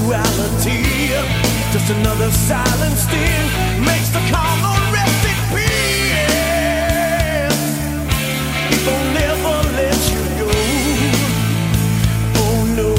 duality. Just another silent sting makes the calm the rest in peace. It will never let you go. Oh no.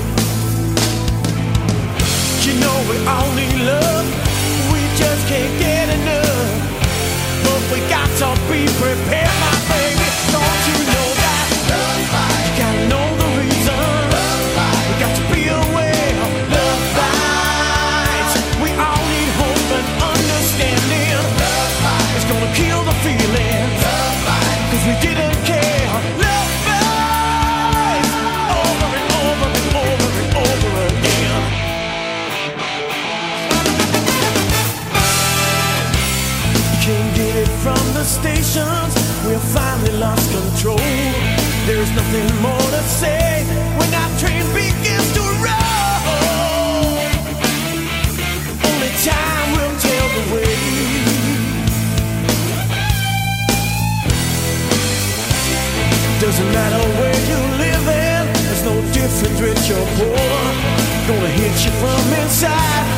You know we all need love. We just can't get enough. But we got to be prepared, my baby. Don't you know that? Love fight. You gotta know the reason. Love fight. We got to be aware of love fights. We all need hope and understanding. Love fight. It's gonna kill the feeling. Love fight. 'Cause we didn't care. Love fights. Over and over and over and over again. Can't get it from the stations. We've finally lost control. There's nothing more to say when our train begins to roll. Only time will tell the way. Doesn't matter where you live in. There's no difference rich or poor. Gonna hit you from inside.